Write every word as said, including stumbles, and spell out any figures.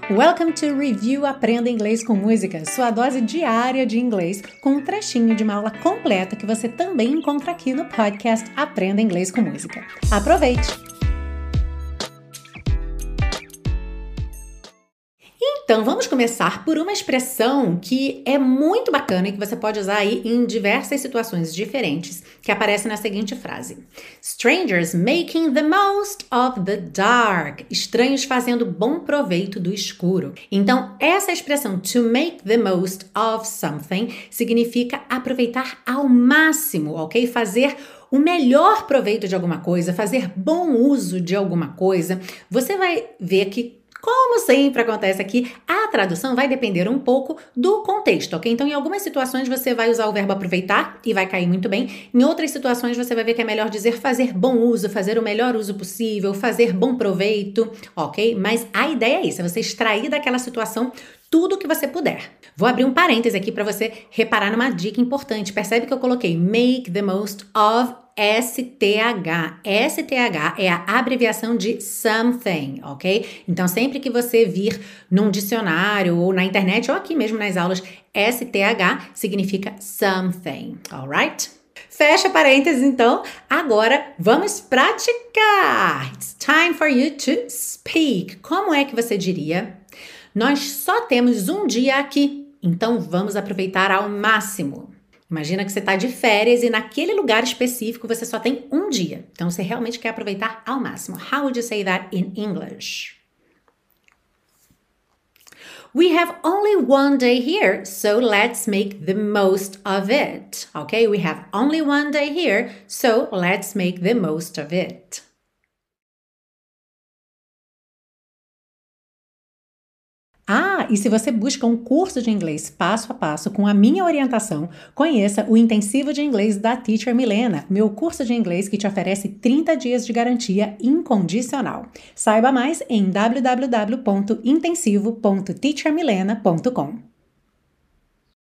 Welcome to Review Aprenda Inglês com Música, sua dose diária de inglês, com um trechinho de uma aula completa que você também encontra aqui no podcast Aprenda Inglês com Música. Aproveite! Então, vamos começar por uma expressão que é muito bacana e que você pode usar aí em diversas situações diferentes, que aparece na seguinte frase. Strangers making the most of the dark. Estranhos fazendo bom proveito do escuro. Então, essa expressão to make the most of something significa aproveitar ao máximo, ok? Fazer o melhor proveito de alguma coisa, fazer bom uso de alguma coisa. Você vai ver que, como sempre acontece aqui, a tradução vai depender um pouco do contexto, ok? Então, em algumas situações você vai usar o verbo aproveitar e vai cair muito bem. Em outras situações você vai ver que é melhor dizer fazer bom uso, fazer o melhor uso possível, fazer bom proveito, ok? Mas a ideia é isso, é você extrair daquela situação tudo que você puder. Vou abrir um parêntese aqui para você reparar numa dica importante. Percebe que eu coloquei make the most of S T H. S T H é a abreviação de something, ok? Então, sempre que você vir num dicionário ou na internet ou aqui mesmo nas aulas, S T H significa something, alright? Fecha parênteses, então. Agora, vamos praticar. It's time for you to speak. Como é que você diria? Nós só temos um dia aqui, então vamos aproveitar ao máximo. Imagina que você está de férias e naquele lugar específico você só tem um dia. Então você realmente quer aproveitar ao máximo. How would you say that in English? We have only one day here, so let's make the most of it. Okay, we have only one day here, so let's make the most of it. Ah, e se você busca um curso de inglês passo a passo com a minha orientação, conheça o Intensivo de Inglês da Teacher Milena, meu curso de inglês que te oferece trinta dias de garantia incondicional. Saiba mais em w w w ponto intensivo ponto teacher milena ponto com.